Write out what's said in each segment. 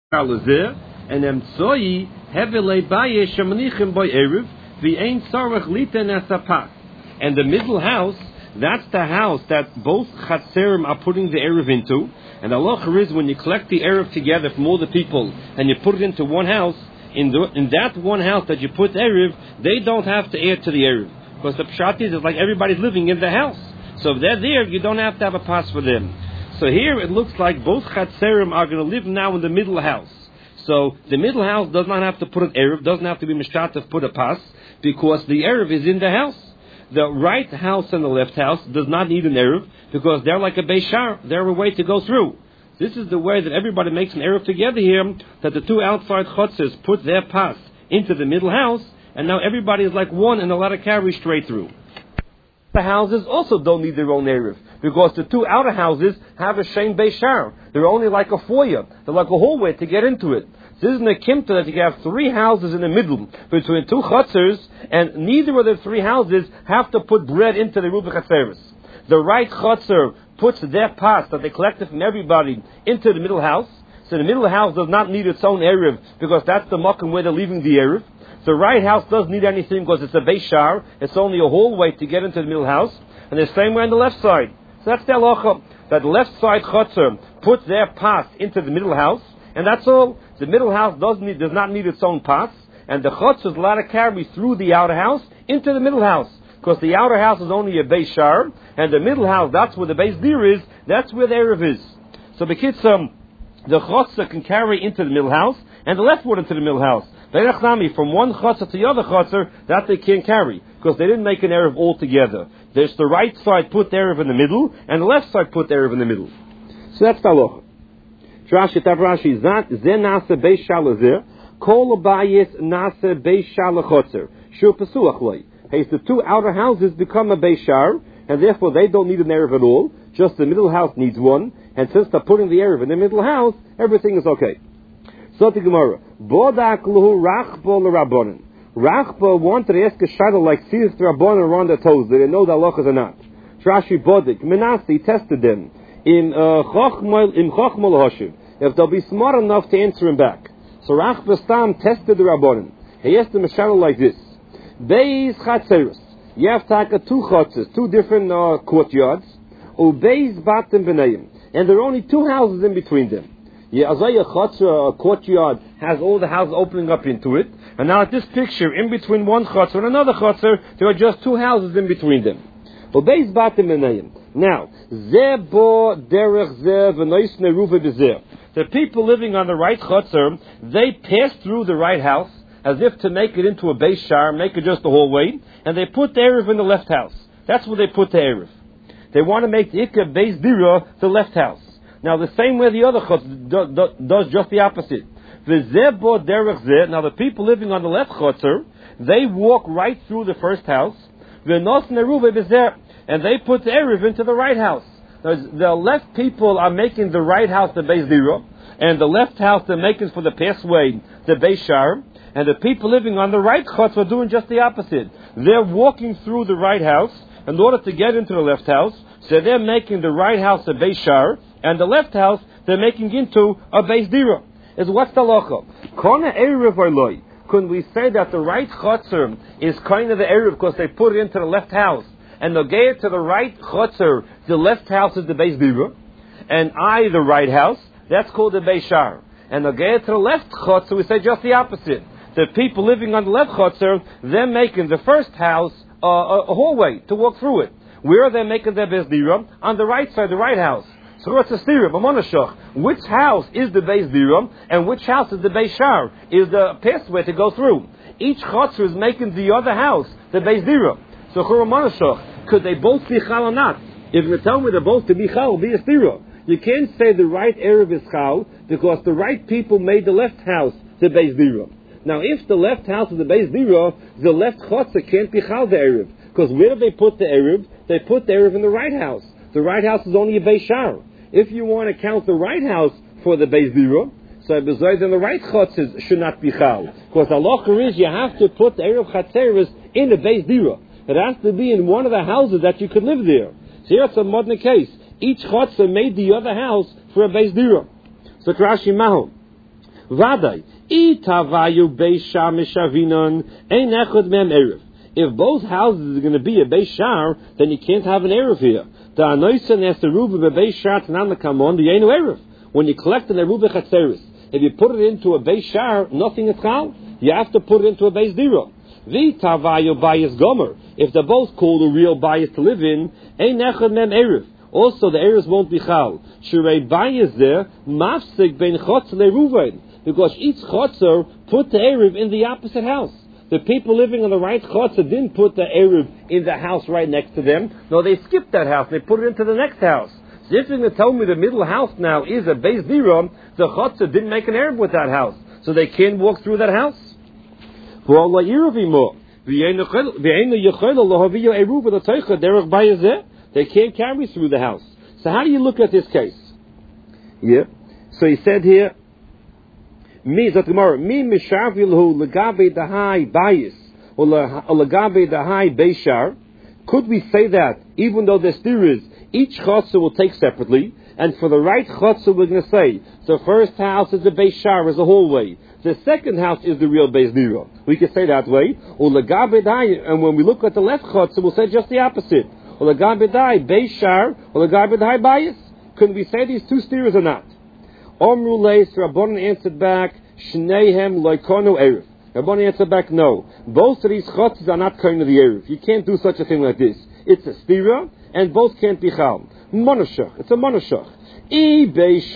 and emtsoi hevelei baye shemanichim by eruv v'ein sarach liten esapat. And the middle house, that's the house that both chatzerim are putting the eruv into. And the halacha is when you collect the eruv together from all the people and you put it into one house, in that one house that you put eruv, they don't have to add to the eruv, because the pshat is like everybody's living in the house. So if they're there, you don't have to have a pass for them. So here it looks like both chatzerim are going to live now in the middle house. So the middle house does not have to put an eruv, doesn't have to be mishtatev put a pass, because the eruv is in the house. The right house and the left house does not need an eruv, because they're like a beishar, they're a way to go through. This is the way that everybody makes an eruv together here, that the two outside chutzes put their pass into the middle house, and now everybody is like one and allowed to carry straight through. The houses also don't need their own eruv, because the two outer houses have a shein beishar. They're only like a foyer, they're like a hallway to get into it. This is an akimta that you have three houses in the middle between two chutzers, and neither of the three houses have to put bread into the ruba chatzeres. The right chutzer puts their pass that they collected from everybody into the middle house. So the middle house does not need its own eruv, because that's the makom where they're leaving the eruv. The right house doesn't need anything because it's a beishar. It's only a hallway to get into the middle house. And the same way on the left side. So that's the halacha, that the left side chutzer puts their pass into the middle house, and that's all. The middle house does not need its own pass, and the chutz is allowed to carry through the outer house into the middle house, because the outer house is only a beishar, and the middle house, that's where the beis dir is, that's where the eruv is. So the chutz can carry into the middle house, and the left one into the middle house. From one chutz to the other chutz, that they can't carry, because they didn't make an eruv all together. There's the right side put the eruv in the middle, and the left side put the eruv in the middle. So that's the halacha. Rashi Tavrashi Zat Ze Nase Beis Shalazir Kol Abayis Nase Beis Shalachotzer Shur Pesuach Loi. Hey, the two outer houses become a Beishar, and therefore they don't need an eruv at all. Just the middle house needs one, and since they're putting the eruv in the middle house, everything is okay. So the Gemara Bodak Luhu Rachbo LeRabbonin. Rachbo wanted to ask a shadow like Sirth Rabbonin around their toes. They didn't know the halachas or not. Rashi Bodik Menassi tested them in Chochmal Hashiv, if they'll be smart enough to answer him back. So Rach Bastam tested the Rabbonim. He asked them a shadow like this: Beis Chatzeres, you have to two chutzes, two different courtyards, Ubeis Batim B'nayim, and there are only two houses in between them. Yeah, as a courtyard has all the houses opening up into it, and now at this picture, in between one chutzer and another chutzer, there are just two houses in between them. Ubeis Batim B'nayim. Now, the people living on the right chutzer, they pass through the right house as if to make it into a beishar, make it just a hallway, and they put the eruv in the left house. That's where they put the eruv. They want to make the ikka beis dira the left house. Now, the same way the other chutzer does just the opposite. Now, the people living on the left chutzer, they walk right through the first house. And they put the eruv into the right house. The left people are making the right house the beis dira, and the left house they're making for the passway the beishar, and the people living on the right chutz are doing just the opposite. They're walking through the right house in order to get into the left house, so they're making the right house a beishar, and the left house they're making into a beis dira. Is what's the halacha? Kona eruv arloi. Couldn't we say that the right chutzer is kind of the eruv because they put it into the left house? And Nogea to the right chutzer, the left house is the beis dira, and the right house, that's called the beishar. And Nogea to the left chutzer, we say just the opposite. The people living on the left chutzer, they're making the first house a hallway to walk through it. Where are they making their beis dira? On the right side, the right house. So what's a stira? B'monashach. Which house is the beis dira, and which house is the beishar? Is the pathway to go through. Each chutzer is making the other house the beis dira. So Churamanashach, could they both be chal or not? If you tell me they're both to be chal, be a stira. You can't say the right eruv is chal because the right people made the left house the beis dira. Now, if the left house is the beis dira, the left chotzer can't be chal the eruv, because where do they put the eruv? They put the eruv in the right house. The right house is only a beishar. If you want to count the right house for the beis dira, so besides then the right chotzes should not be chal, because the halacha is you have to put the eruv chatzeres in the beis dira. It has to be in one of the houses that you could live there. So here it's a modern case. Each chotzer made the other house for a beis dira. So Rashi Mahu. Vadai. Itavayu Beishar Mishavinon Ein Echad Mem Erev. If both houses are going to be a Beishar, then you can't have an Erev here. The Anoisen has the Ruba Beishar Tanan Kamon, the Yenu Erev. When you collect an Eruba Chatzeris, if you put it into a Beishar, nothing is Chal. You have to put it into a Beis Dira. Vitavayu Bayis Gomer. If they're both called a real Bayis to live in, Ein Echad Mem Erev. Also, the Erev won't be Chal. Shirei Bayis there, Mafsik Ben Chotzer LeRuvain. Because each Chotzer put the Erev in the opposite house. The people living on the right Chotzer didn't put the Erev in the house right next to them. No, they skipped that house. They put it into the next house. So if you're going to tell me the middle house now is a Beis Dira, the Chotzer didn't make an Erev with that house. So they can't walk through that house. They can't carry through the house. So how do you look at this case? Yeah. So he said here, Mi mishavilhu legabe dahai bayis or legabe dahai beishar. Could we say that even though the steers each chotzer will take separately, and for the right chotzer we're going to say the first house is the beishar, is the hallway. The second house is the real Beis Dira. We can say that way. Or legabe dahai, and when we look at the left chotzer, we'll say just the opposite. Or legabe dahai beishar or legabe dahai bayis. Couldn't we say these two steers or not? Omru leis, Rabbanan answered back, Shneihem loikono erev. Rabbanan answered back, no. Both of these chotzes are not kind of the erev. You can't do such a thing like this. It's a stira, and both can't be chal. Monoshach. It's a monoshach. If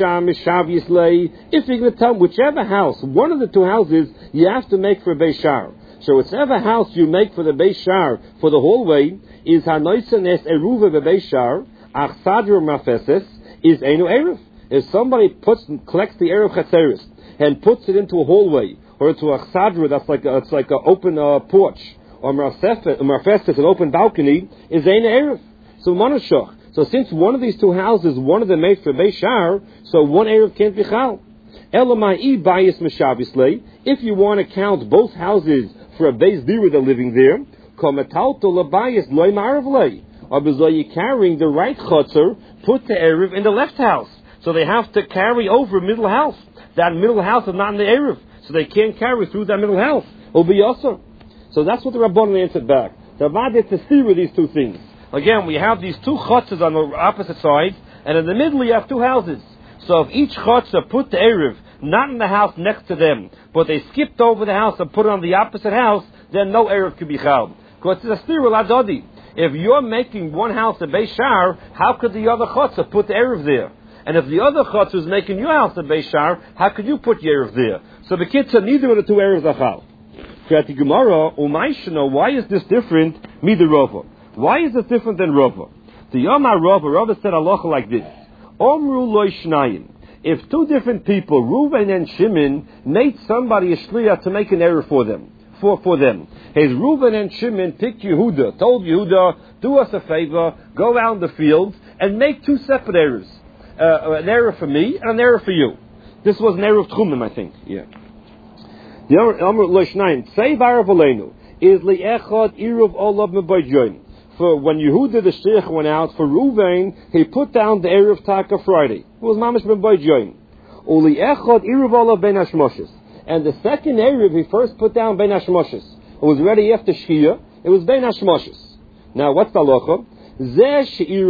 you're going to tell whichever house, one of the two houses, you have to make for a Beishar. So whichever house you make for the Beishar, for the hallway, is Hanoisanes Eruva Beishar, Achsadr Mafeses, is Einu Erev. If somebody collects the Erev Chatzeris and puts it into a hallway or into a chsadra, that's like it's like an open porch, or marfestes, an open balcony, is ein erev. So monoshach. So since one of these two houses, one of them made for Beishar, so one erev can't be chal. Elamai bayis meshavislei. If you want to count both houses for a Beis Dira they're living there, kometalto labayis loy maravlei. Or because you're carrying the right chotzer, put the erev in the left house. So they have to carry over middle house. That middle house is not in the Erev. So they can't carry through that middle house. It'll be also. So that's what the Rabbanan answered back. The Avad is to see with these two things. Again, we have these two chotzes on the opposite sides, and in the middle you have two houses. So if each chotzer put the Erev not in the house next to them, but they skipped over the house and put it on the opposite house, then no Erev could be chal. Because it's a stir adodi. If you're making one house a Beishar, how could the other chotzer put the Erev there? And if the other chotzer is making your house a Beishar, how could you put your Erev there? So the kids are neither of the two Erevs are chal. Krati Gemara, Umayshana, why is this different? Mida Rava. Why is this different than Rava? The Yomar Rava said halacha like this. Omru loy shnayim. If two different people, Reuven and Shimon, made somebody a shliach to make an Erev for them. For them. His Reuven and Shimon picked Yehuda, told Yehuda, do us a favor, go out in the fields and make two separate Erevs. An Erev for me and an Erev for you. This was an Erev Tchumim, I think. Yeah. The Amr Loishnaim, Tzei Varav Aleinu, is Li'echad Iruv Olav Mebayjoin. For when Yehuda the Shliach went out for Reuven, he put down the Erev Taka Friday. It was Mamish Mebayjoin. Uli'echad Iruv Olav Ben Hashmoshes. And the second Erev he first put down Ben Hashmoshes. It was ready after Shkia. It was Ben Hashmoshes. Now what's the halacha? The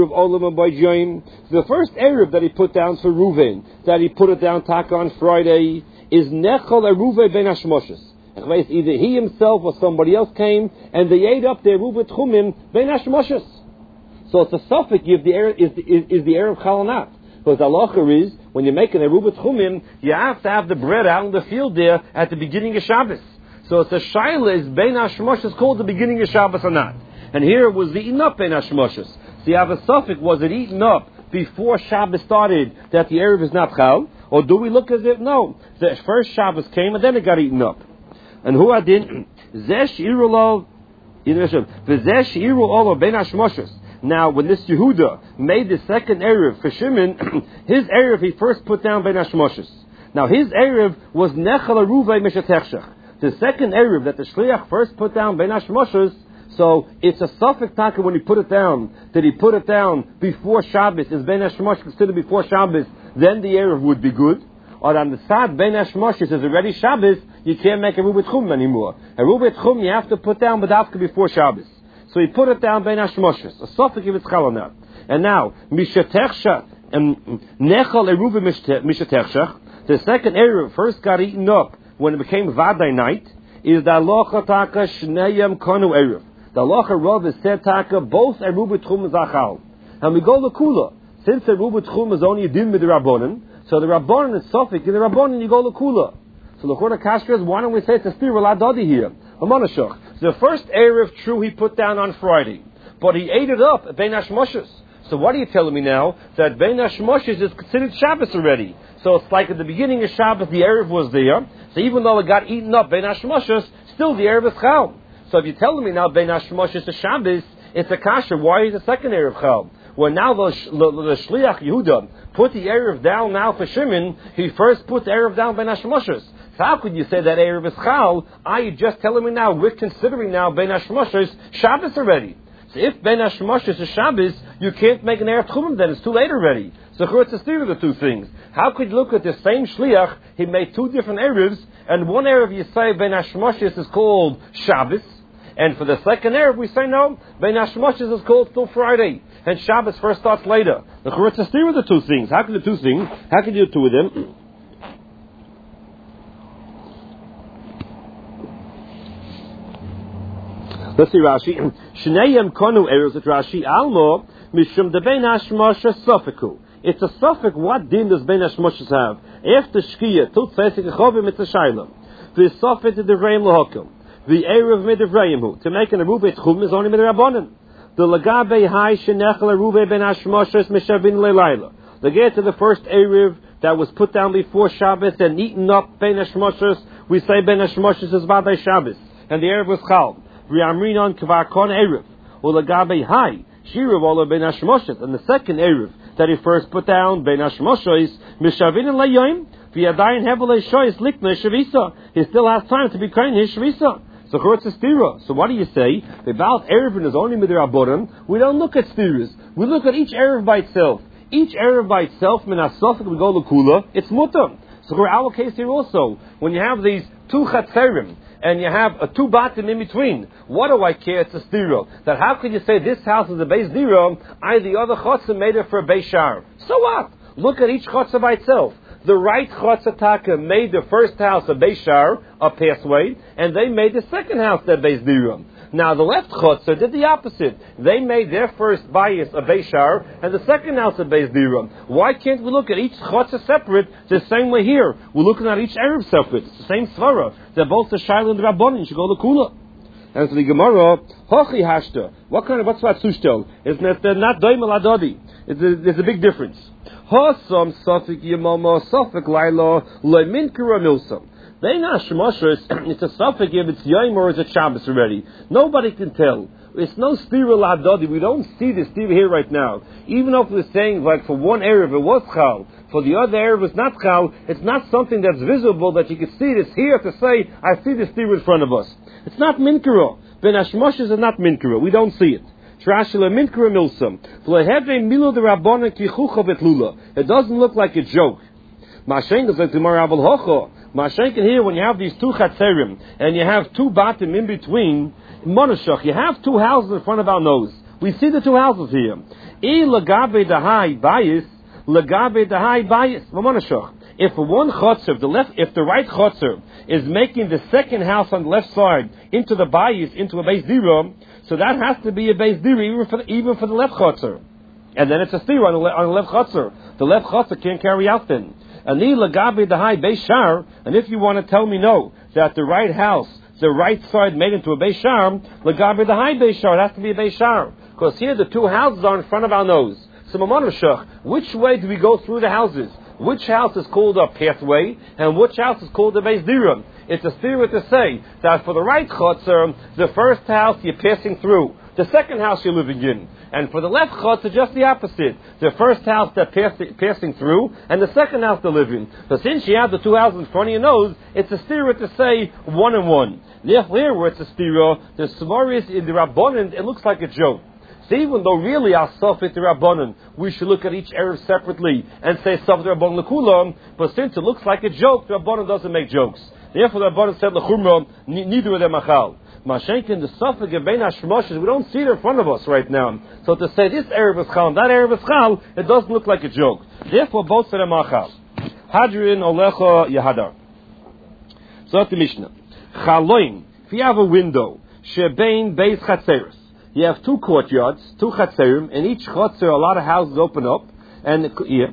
first Erev that he put down for Reuven, that he put it down Taka on Friday, is Nechal Eruve Ben Hashmoshes. Either he himself or somebody else came and they ate up their Eruve Tchumim Ben Hashmoshes. So it's a suffix if the Erev is the Erev Chal or not. Because the halacha is, when you're making a Eruve Tchumim, you have to have the bread out in the field there at the beginning of Shabbos. So it's a shaila, is Ben Hashmoshes called the beginning of Shabbos or not? And here it was eaten up in Hashmoshes. So you have a suffix, was it eaten up before Shabbos started that the Erev is not chal? Or do we look as if, no, the first Shabbos came and then it got eaten up. And who adin? Zesh Irulov, V'zesh Irulov Ben Hashmoshes. Now, when this Yehuda made the second Erev for Shimon, his Erev he first put down Ben Hashmoshes. Now, his Erev was Nechal Aruvei Meshatechshach. The second Erev that the Shliach first put down Ben Hashmoshes, so it's a suffix taka when he put it down. Did he put it down before Shabbos? Is Ben Hashmosh considered before Shabbos? Then the Erev would be good. or on the side Ben Hashmoshes is already Shabbos, you can't make a Rubit Chum anymore. A Rubit Chum you have to put down Badavka before Shabbos. So he put it down Ben Hashmoshes. A Sofik if it's Chal or not. And now, Mishatechsha and Nechal Eruva Mishatechshach, the second Eruv first got eaten up when it became Vaday night, is the Alocha Taka Shneyam Konu Eruv. The Alocha Rav is said Taka, both Eruva Tchum is Achal. And we go to Kula. Since Eruva Tchum is only a din with the Rabbonim, so the Rabbonim is Sofik, in the Rabbonim you go to Kula. So the Chorda Kasher is, why don't we say it's a Stir Ladadi here? So the first Erev, true, he put down on Friday, but he ate it up at Ben Hashmoshes. So what are you telling me now? That Ben Hashmoshes is considered Shabbos already. So it's like at the beginning of Shabbos, the Erev was there. So even though it got eaten up, Ben Hashmoshes, still the Erev is Chal. So if you're telling me now Ben Hashmoshes is Shabbos, it's a kasher. Why is the second Erev Chal? Well, now the Shliach Yehuda put the Erev down now for Shimon. He first put the Erev down Ben Hashmoshes. So how could you say that Erev is Chal? Are you just telling me now, we're considering now Ben Hashmoshes Shabbos already. So if Ben Hashmoshes is Shabbos, you can't make an Erev Tchumim then, it's too late already. So it's a steer of the two things. How could you look at the same Shliach, he made two different Erevs, and one Erev you say Ben Hashmoshes is called Shabbos, and for the second Erev we say no, Ben Hashmoshes is called still Friday, and Shabbos first starts later. It's a steer of the two things. How could you do two of them? Let's see Rashi. Shneyem konu eros at Rashi almo mishum de Ben Hashmoshes sofiku. It's a sofik. What din does Ben Hashmoshes have? After Shkia, tut fesik chovim it's a shaila. The sofik to the reim lahokim. The erev midivreimu to make an arubet chum is only midrabanan. The lagabe hai shenechel arubet Ben Hashmoshes mishavin leilayla. They get to the first erev that was put down before Shabbos and eaten up Ben Hashmoshes. We say Ben Hashmoshes is vaday Shabbos, and the erev was chal. V'amrinon kvar kon erev ulagabe hai shirav ola Ben Hashmoshes, and the second erev that he first put down Ben Hashmoshes mishavin layim v'yadayin hevel shoyis likna shavisa. He still has time to be kind his shavisa. So it's a stira. So what do you say about erevin is only midrabanan? We don't look at stiras. We look at each erev by itself. Each erev by itself minasofik we go lekula. It's mutam. So for our case here also, when you have these two chatzerim and you have a two batim in between, what do I care? It's a stira. That how could you say this house is a beis dira? The other chotzer made it for a beis shar. So what? Look at each chotzer by itself. The right chotzer taka made the first house a beis shar, a passway, and they made the second house a beis dira. Now the left chotzer did the opposite. They made their first bias a beis shar and the second house a beis dira. Why can't we look at each chotzer separate the same way here? We're looking at each erev separate. It's the same svara. They're both the shaila and the rabbanim. Should go to kula. And to the Gemara, hochi hashta. What's that sushtel? It's not doimel adodi. There's a big difference. Hosam sofik yemama sofik laila leiminkara milsam. Ben Hashmoshes, it's a suffix if it's Yom or is it Shabbos already. Nobody can tell. It's no stira l'hadadi. We don't see the stira here right now. Even if we're saying like for one Erev it was chal, for the other Erev it's not chal, it's not something that's visible that you can see. It's here to say, I see the stira in front of us. It's not minkara. Ben Hashmoshes is not minkara. We don't see it. It doesn't look like a joke. Mashenkin here, when you have these two chatzerim and you have two batim in between, monashach, you have two houses in front of our nose. We see the two houses here. Lagabe dahai bayis, lagabe dahai bayis, monashach. If one chotzer, if the right chotzer is making the second house on the left side into the bayis, into a beis dira, so that has to be a beis dira even for the left chotzer. And then it's a stira on the left chotzer. The left chotzer can't carry out then. And if you want to tell me no, that the right house, the right side made into a beis shar, lagabe the high beis shar, it has to be a beis shar. Because here the two houses are in front of our nose. So which way do we go through the houses? Which house is called a pathway, and which house is called a beis dira? It's a theory to say that for the right chotzer, the first house you're passing through, the second house you're living in. And for the left chotzer, just the opposite. The first house they're passing through, and the second house they live in. So since you have the two houses in front of your nose, it's a stira to say one and one. Therefore, where it's a stira, the svaris in the rabbanon, it looks like a joke. So even though really Asafit Rabbanan, we should look at each Erev separately and say Asafit Rabbanan Lekulam, but since it looks like a joke, the Rabbanan doesn't make jokes. Therefore the Rabbanan said Lechumra, neither of them achal. Mashenkin, the Safik Gebein Hashmoshes, we don't see it in front of us right now. So to say this Erev is Chal and that Erev is Chal, it doesn't look like a joke. Therefore both of them achal. Hadrin Olecha Yehadar. So that's the Mishnah. Chaloin, if you have a window, Shebein Beis Chatzeres. You have two courtyards, two chatzerim, and each chatzer, a lot of houses open up, and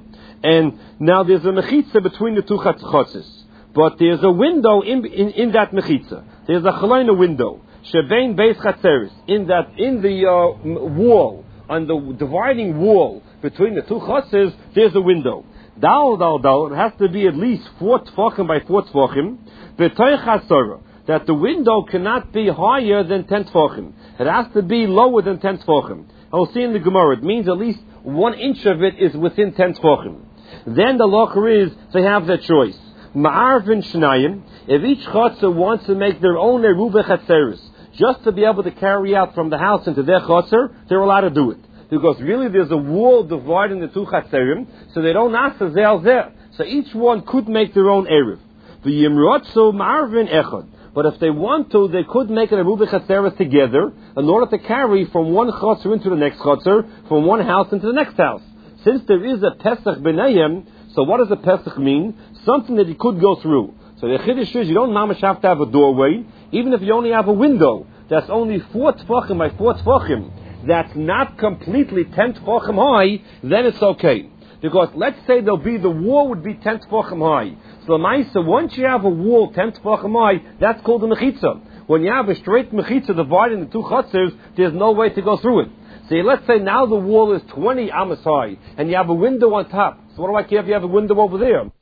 now there's a mechitza between the two chatzers. But there's a window in that mechitza. There's a chalaina window, shebein beis chatzeres, in the wall, on the dividing wall between the two chatzers, there's a window. Dal, it has to be at least 4 tfachim by 4 tfachim, v'toich hasara, that the window cannot be higher than 10 tfachim. It has to be lower than 10 tfachim. I will see in the Gemara, it means at least 1 inch of it is within 10 tfachim. Then the locher is, they have their choice. Ma'arvin shnayim, if each chotzer wants to make their own eruva chatzeres, just to be able to carry out from the house into their chotzer, they're allowed to do it. Because really there's a wall dividing the two chatzerim, so they don't ask the zel there. So each one could make their own eruv. V'yimrotzu ma'arvin echad. But if they want to, they could make an eruva chatzeres together in order to carry from one chotzer into the next chotzer, from one house into the next house. Since there is a Pesach b'nayim, so what does a Pesach mean? Something that you could go through. So the chiddush is you don't mamash have to have a doorway, even if you only have a window that's only 4 tfachim by 4 tfachim, that's not completely 10 tfachim high, then it's okay. Because let's say the wall would be 10 tfachim high. So Lamaisa, once you have a wall 10 tfachim high, that's called a mechitza. When you have a straight mechitza dividing the two chatzers, there's no way to go through it. So let's say now the wall is 20 amos high, and you have a window on top. So what do I care if you have a window over there?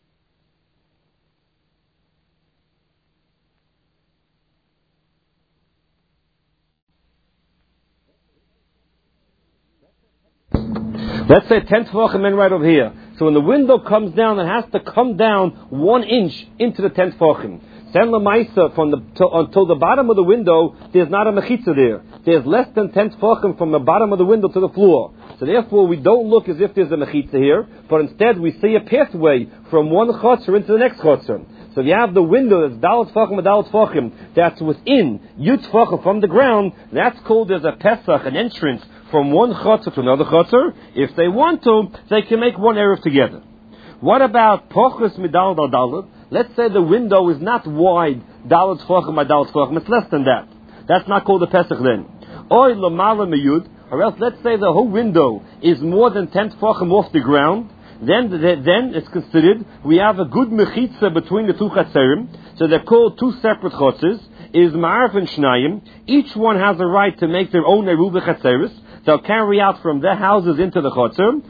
Let's say 10 tefachim in right over here. So when the window comes down, it has to come down 1 inch into the 10 tefachim. Then lemaisa until the bottom of the window, there's not a mechitza there. There's less than 10 tefachim from the bottom of the window to the floor. So therefore, we don't look as if there's a mechitza here, but instead we see a pathway from one chotzer into the next chotzer. So if you have the window that's dalat tefachim, that's within yud tefachim from the ground, that's called as a pesach, an entrance from one chotzer to another chotzer. If they want to, they can make one erev together. What about pochus midal dal dalat? Let's say the window is not wide, dalat tefachim by dalat tefachim, it's less than that. That's not called a pesach then. Oy lamala meyud, or else let's say the whole window is more than 10 tefachim off the ground. Then it's considered we have a good mechitza between the two chatzerim, so they're called two separate chotzers. Is ma'arf and shnayim. Each one has a right to make their own eruva chatzeres. They'll carry out from their houses into the chotzer.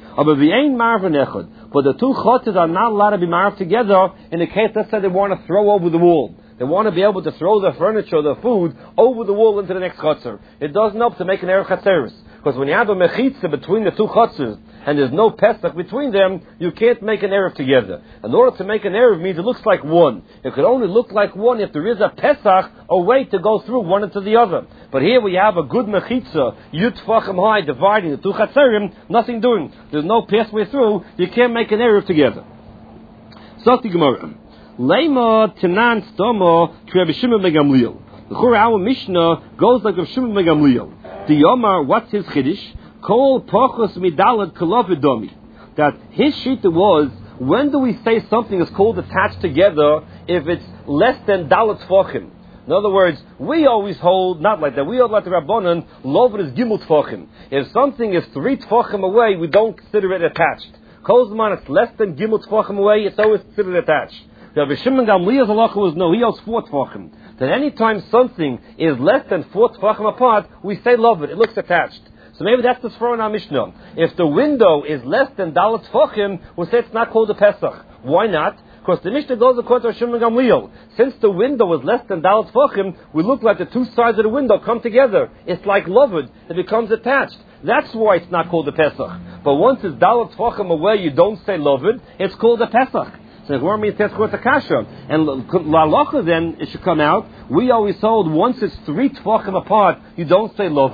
But the two chotzers are not allowed to be ma'arf together in the case, let's say they want to throw over the wall. They want to be able to throw the furniture, the food, over the wall into the next chotzer. It doesn't help to make an erev chatzeres. Because when you have a mechitza between the two chotzers, and there's no pesach between them, you can't make an erev together. In order to make an erev means it looks like one. It could only look like one if there is a pesach, a way to go through one into the other. But here we have a good mechitza, yud tefachim high, dividing the two chatzerim, nothing doing. There's no pathway through, you can't make an erev together. Soti Gemara. Leima tenan stomo Rabbi Shimon ben Gamliel. Our Mishnah goes like Rabbi Shimon ben Gamliel. The Yomar, what's his chiddush? Kol pochos midalet kolovidomi. That his shita was, when do we say something is called attached together if it's less than dalet tfachim? In other words, we always hold, not like that, we hold like the Rabbanan, lover is gimel tfachim. If something is 3 tfachim away, we don't consider it attached. Kozman, it's less than gimel tfachim away, it's always considered attached. Rabbi Shimon Gamliel's halacha was no, he holds 4 tfachim. That any time something is less than 4 tfachim apart, we say love it looks attached. So maybe that's the svara in our Mishnah. If the window is less than dalat tfachim, we'll say it's not called a Pesach. Why not? Because the Mishnah goes according to Shimon Gamliel. Since the window is less than dalat tfachim, we look like the two sides of the window come together. It's like loved. It becomes attached. That's why it's not called a Pesach. But once it's dalat tfachim away, you don't say loved. It's called a Pesach. So the Gemara means that's called a kasha. And la'alacha then, it should come out. We always hold once it's 3 tfachim apart, you don't say loved.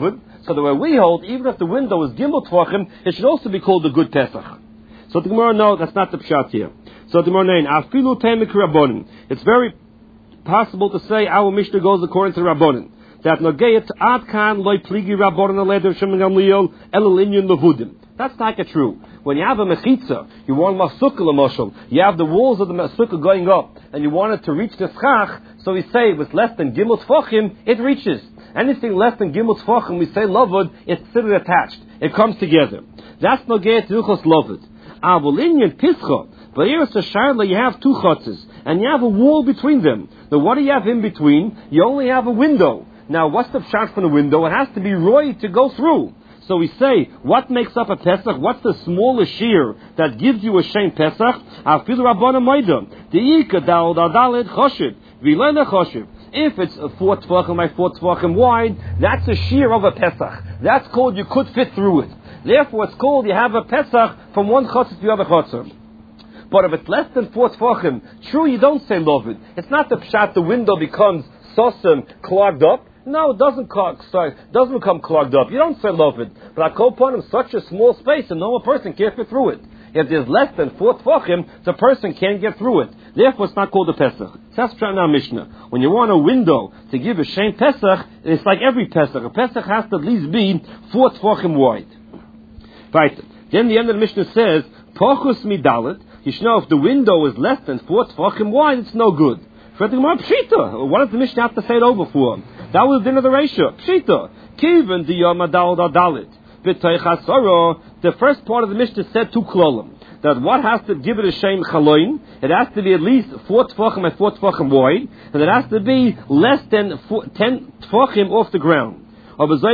So the way we hold, even if the window is Gimel Tvachim, it should also be called a good Pesach. So the Gemara, no, that's not the pshat here. So the Gemara, Afilu Temek Rabbonim. It's very possible to say our Mishnah goes according to Rabbonim. That Nogayat Ad Kan Loi Pligi Rabbonim Aleder Shemon Gamliel Elul Inyan Levudim. That's not true. When you have a mechitza, you want masukah l'moshel, you have the walls of the masukah going up, and you want it to reach the schach, so we say with less than gimel tfachim, it reaches. Anything less than gimel tfachim, we say lavud, it's still attached. It comes together. That's Nogayat Hilchos Lavud. Avol Inyan Pischa. But here it's a sharla, you have two chutzes, and you have a wall between them. Now what do you have in between? You only have a window. Now what's the pshat from the window? It has to be roy to go through. So we say, what makes up a Pesach? What's the smallest shear that gives you a Shem Pesach? Afil Rabbana Maida. De'ika dal dalid choshev. Vilena choshev. If it's a 4 tefachim by 4 tefachim wide, that's a shear of a Pesach. That's called you could fit through it. Therefore it's called you have a Pesach from one chotzer to the other chotzer. But if it's less than 4 tefachim, true, you don't say lovid. It's not the pshat the window becomes sosem, clogged up. No, it doesn't become clogged up. You don't say lovid. But I call upon him such a small space and no one person can't fit through it. If there's less than 4 tefachim, the person can't get through it. Therefore, it's not called a Pesach. That's in our Mishnah. When you want a window to give a Shem Pesach, it's like every Pesach. A Pesach has to at least be 4 tefachim wide. Right. Then the end of the Mishnah says, Pochus midalit. You should know if the window is less than 4 tefachim wide, it's no good. For the Gemara, Pshita. What does the Mishnah have to say it over for? That was the dinner of the ratio. Pshita. Kiven diyama dalit. The first part of the Mishnah said two klolim. That what has to give it a shem chaloin? It has to be at least 4 tefachim and 4 tefachim wide, and it has to be less than 10 tefachim off the ground. From the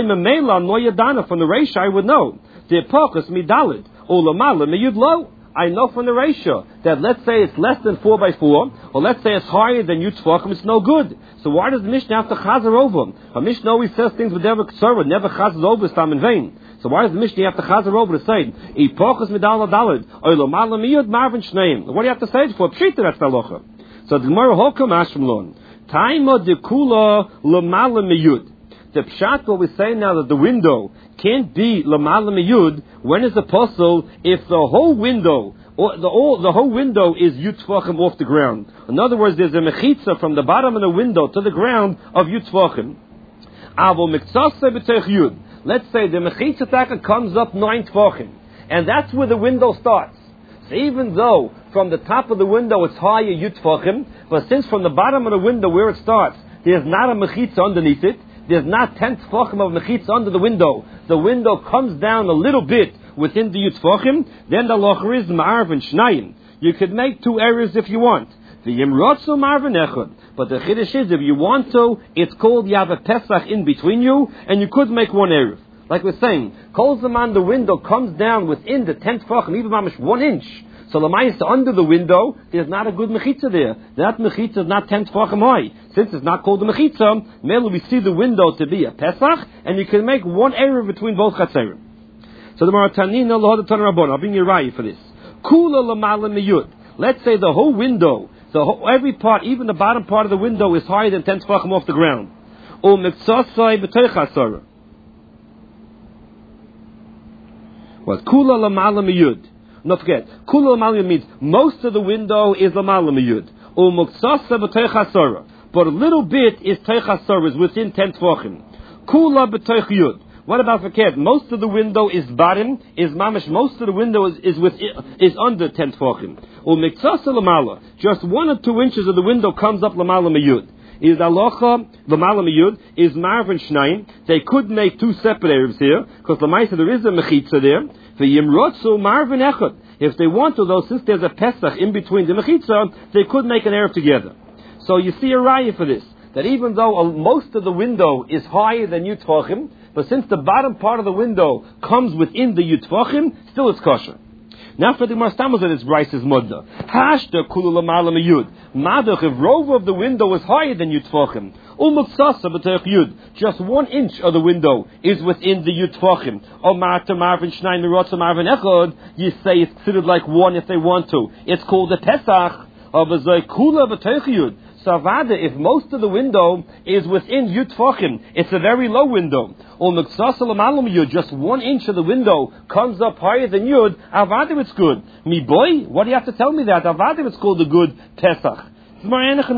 ratio I would know. The epochus midalid ulamala miyud lo. I know from the ratio that let's say it's less than 4 by 4, or let's say it's higher than Yud Tefachim, it's no good. So why does the Mishnah have to chazer over? A Mishnah always says things with never ksara, never chazer over, stam in vain. So why does the Mishnah have to chazer over to say, Ipochus midal dalid, or lomala miyud marvin shneim? What do you have to say it for? Pshita, that's the halacha. So the Gemara holkam ashram lon. Taima dekula lomala miyud. The pshat what we say now that the window can't be lamala miyud. When is the possible if the whole window or the whole window is yud tefachim off the ground? In other words, there's a mechitza from the bottom of the window to the ground of yud tefachim. Avol miktsase b'teich yud. Let's say the mechitza taka comes up 9 tefachim, and that's where the window starts. So even though from the top of the window it's higher yud tefachim, but since from the bottom of the window where it starts there's not a mechitza underneath it. There's not 10 tefachim of mechitza under the window. The window comes down a little bit within the tefachim. Then the locher is ma'arvin shnayim. You could make 2 areas if you want. The yimrotzu ma'arvin echad. But the chiddush is, if you want to, it's called you have a pesach in between you, and you could make 1 area. Like we're saying, kol zaman the window comes down within the 10 tefachim, even mamish 1 inch. So Lamaisa under the window, there's not a good mechitza there. That mechitza is not 10 tefachim high. Since it's not called a mechitza, merely we see the window to be a pesach, and you can make 1 area between both chatzerim. So the Maratanina lohad tan rabon. I'll bring you right for this. Kula lamala miyud. Let's say the whole window, every part, even the bottom part of the window is higher than 10 tefachim off the ground. O miktsasai b'toich hasara. What? Kula lamala miyud. Don't forget, kula lamala means most of the window is lamala miyud. O miktsasa b'toich hasara. But a little bit is teich hasara, is within 10 tefachim. Kula b'toich yud. What about forget? Most of the window is bottom, is mamish. Most of the window is under 10 tefachim. Or miktsasa lamala, just 1 or 2 inches of the window comes up lamala miyud. Is alocha lamala miyud is marvin shnayim. They could make 2 separate areas here because lamaisa there is a mechitza there. The yimrotzu marvin echad. If they want to, though, since there's a pesach in between the mechitza, they could make an area together. So you see a raya for this, that even though most of the window is higher than yud tefachim, but since the bottom part of the window comes within the yud tefachim, still it's kosher. Now for the Gemara Stamos that it's Bryce is mudda. Hashta kulu lamala miyud. Madach if rover of the window is higher than yud tefachim. Umuksasa b'teich yud. Just 1 inch of the window is within the yud tefachim. O marta marvin shnayim mirotza marvin echad. You say it's considered like 1 if they want to. It's called a pesach. So So avada, if most of the window is within yud tfachim, it's a very low window. Or yud, just 1 inch of the window comes up higher than yud, avada it's good. Mi boy, what do you have to tell me that? Avada it's called a good Pesach. I'm all in the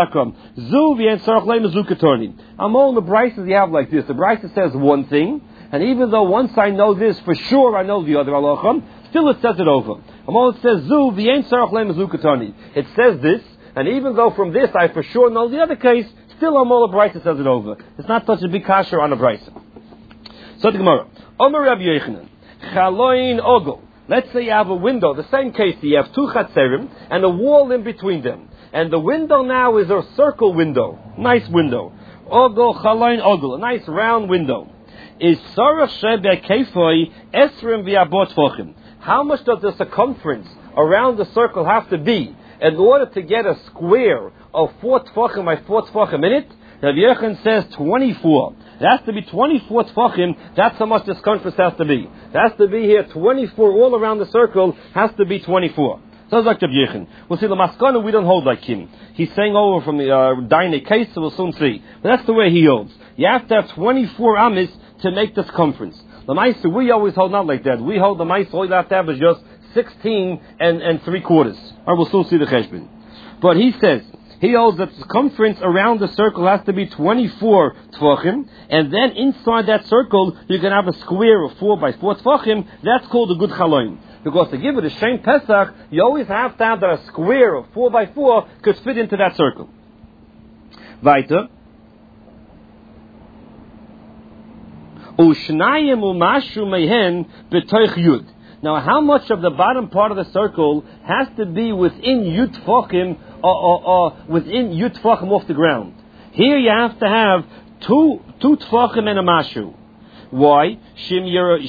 Brises you have like this. The Brises says one thing, and even though once I know this for sure, I know the other halachah, still it says it over. It says Zu v'yein tzarach leim zukatoni. It says this, and even though from this I for sure know the other case, still Amol Brises says it over. It's not such a big kasher on a Brise. So the Gemara, Omer Rabbi Yochanan, Chaloin Ogel. Let's say you have a window. The same case, you have 2 chatzerim and a wall in between them. And the window now is a circle window. Nice window. Ogel, chaloin, ogel. A nice round window. Is sarach shebe kefoi esrim v'abot tfachim. How much does the circumference around the circle have to be in order to get a square of 4 tfachim by 4 tfachim in it? Rabbi Yochanan says 24. It has to be 24 tfachim. That's how much the circumference has to be. It has to be here 24 all around the circle. Has to be 24. Sounds like Rabbi Yochanan. We'll see the Maskana, we don't hold like him. He's saying over from the Dainei case, so we'll soon see. But that's the way he holds. You have to have 24 amis to make the circumference. The Maisa, we always hold not like that. We hold the Maisa, all you have to have is just 16 and 3/4. Or we'll soon see the Cheshbon. But he says, he holds that the circumference around the circle has to be 24 tfachim, and then inside that circle, you can have a square of 4 by 4 tfachim. That's called a good chaloim. Because to give it a Shem Pesach, you always have to have that a square of 4 by 4 could fit into that circle. Weiter. Ushnayim u'mashu mehen b'toich yud. Now, how much of the bottom part of the circle has to be within yud tfachim, or within yud tfachim off the ground? Here you have to have two tfachim and a mashu. Why? Shim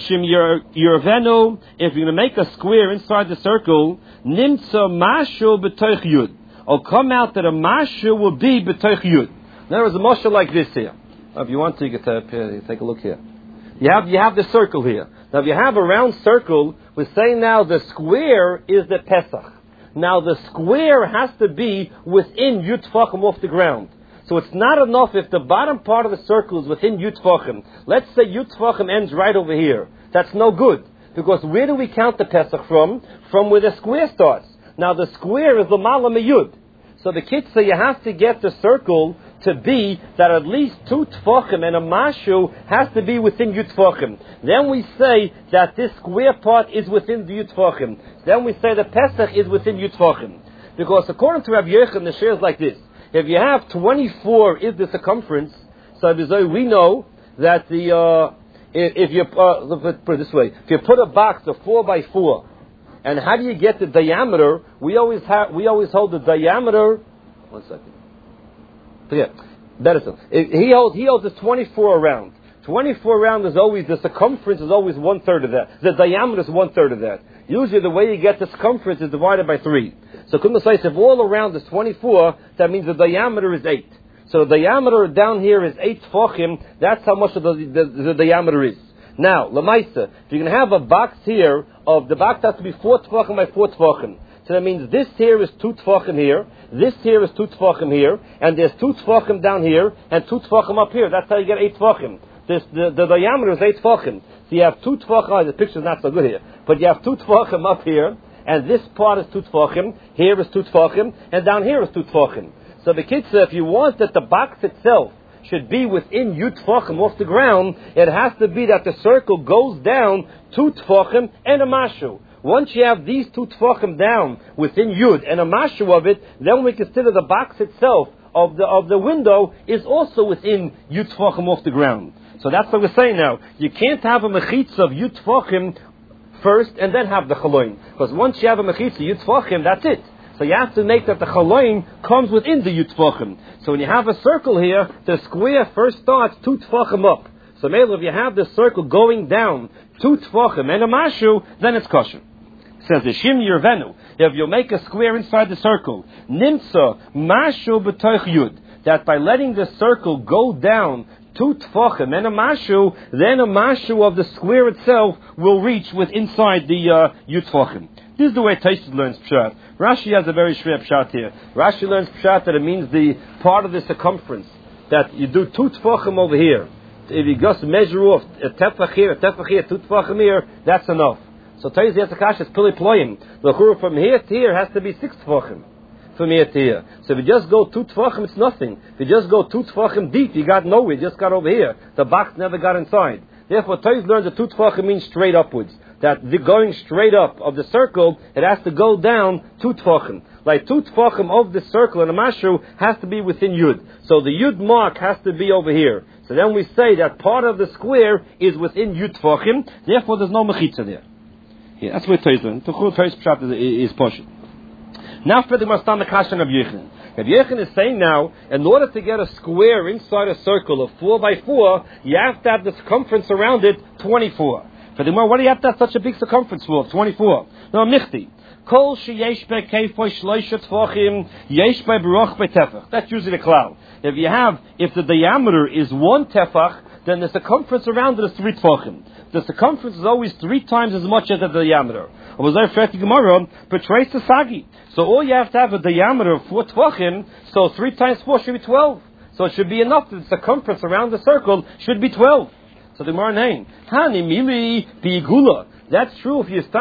Yervenu, if you're going to make a square inside the circle, Nimtza Mashu b'toich Yud. Or come out that a Mashu will be b'toich Yud. There is a Mashu like this here. If you want to, you can take a look here. You have the circle here. Now if you have a round circle, we're saying now the square is the Pesach. Now the square has to be within Yud Tfachim off the ground. So it's not enough if the bottom part of the circle is within Yud Tfachim. Let's say Yud Tfachim ends right over here. That's no good. Because where do we count the Pesach from? From where the square starts. Now the square is the Mala Meyud. So the kids say you have to get the circle to be that at least 2 Tfachim and a Mashu has to be within Yud Tfachim. Then we say that this square part is within the Yud Tfachim. Then we say the Pesach is within Yud Tfachim. Because according to Rabbi Yochanan, the share is like this. If you have 24 is the circumference, so we know that if you put it this way, if you put a box of 4 by 4, and how do you get the diameter? We always hold the diameter. 1 second. Forget. Better so. He holds this 24 around. 24 around is always the circumference is always 1/3 of that. The diameter is 1/3 of that. Usually the way you get the circumference is divided by 3. So Kumma says if all around is 24, that means the diameter is 8. So the diameter down here is 8 tfachim. That's how much the diameter is. Now, Lamaisa, if you're going to have a box here, the box has to be 4 tfachim by 4 tfachim. So that means this here is 2 tfachim here, this here is 2 tfachim here, and there's 2 tfachim down here, and 2 tfachim up here. That's how you get 8 tfachim. The diameter is 8 tfachim. So you have 2 tfachim, the picture's not so good here, but you have 2 tfachim up here, and this part is 2 tfachim, here is 2 tfachim, and down here is 2 tfachim. So the kids say if you want that the box itself should be within Yud Tfachim off the ground, it has to be that the circle goes down 2 Tfachim and a Mashu. Once you have these 2 Tfachim down within Yud and a Mashu of it, then we consider the box itself of the window is also within Yud Tfachim off the ground. So that's what we're saying now. You can't have a mechitza of Yud Tfachim first and then have the chaloim. Because once you have a mechitza Yud Tfachim, that's it. So you have to make that the chaloim comes within the Yud Tfachim. So when you have a circle here, the square first starts 2 Tfachim up. So maybe if you have the circle going down 2 Tfachim and a Mashu, then it's kosher. It says, Shim Yervenu, if you make a square inside the circle, Nimtza Mashu b'toich Yud, that by letting the circle go down 2 Tfachim and a Mashu, then a Mashu of the square itself will reach with inside the Yud Tfachim. This is the way Taisus learns Pshat. Rashi has a very shver Pshat here. Rashi learns Pshat that it means the part of the circumference, that you do 2 tefachim over here. If you just measure off a tefach here, 2 tefachim here, that's enough. So Taisus Yatzakash is pili ployim. The churah from here to here has to be 6 tefachim. From here to here. So if you just go 2 tefachim, it's nothing. If you just go 2 tefachim deep, you got nowhere, you just got over here. The box never got inside. Therefore, Taisus learns that 2 tefachim means straight upwards. That going straight up of the circle, it has to go down 2 tefachim. Like 2 tefachim of the circle in the mashu has to be within Yud. So the Yud mark has to be over here. So then we say that part of the square is within Yud tefachim. Therefore, there's no mechitza there. Yeah, that's where Taisus learns. Taisus Pshat is poshut. Now for the Mastam Mekash and Rabbi Yechon. Rabbi Yechon is saying now, in order to get a square inside a circle of 4 by 4, you have to have the circumference around it 24. For the Gemara, what do you have to have such a big circumference for? 24. Now, Michti. Kol sheyesh be keifoy shloisha tefachim, yesh be baruch be tefach. That's usually the klal. If the diameter is 1 tefach, then the circumference around it is 3 tefachim. The circumference is always 3 times as much as the diameter. I was there for the Gemara, portrays the sagi. So all you have to have a diameter of 4 tefachim, so 3 times 4 should be 12. So it should be enough that the circumference around the circle should be 12. So the Gemara name, Hani mili biigula. That's true if you start